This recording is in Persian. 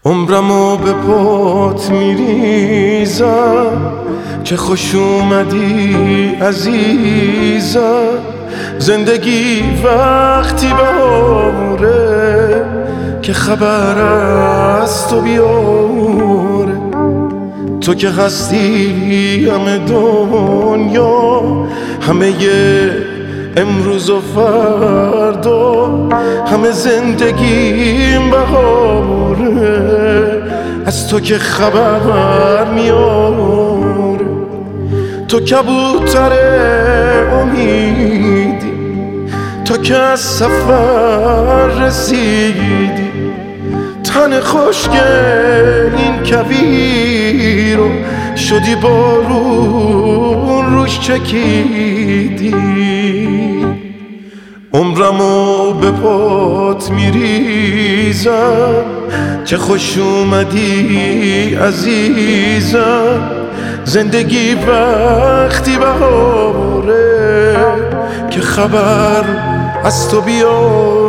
عمرمو به پات میریزم که خوش اومدی عزیزم. زندگی وقتی بهاره که خبر از تو بیاره. تو که هستی همه دنیا، همه امروز و فردا، همه زندگیم بهاره از تو که خبر میاره. تو کبوتر امیدی، تو که از سفر رسیدی. تن خشک این کویر رو شدی بارون روش چکیدی. عمرمو به پات میریزم چه خوش اومدی عزیزم. زندگی وقتی بهاره که خبر از تو بیاد.